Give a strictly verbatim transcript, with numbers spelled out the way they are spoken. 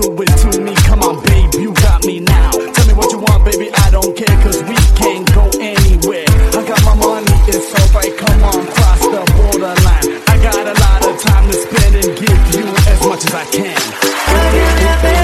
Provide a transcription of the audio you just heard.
do it to me. Come on, babe, you got me now. Tell me what you want, baby, I don't care, cause we can't go anywhere. I got my money, it's alright, come on, cross the borderline. I got a lot of time to spend and give you as much as I can.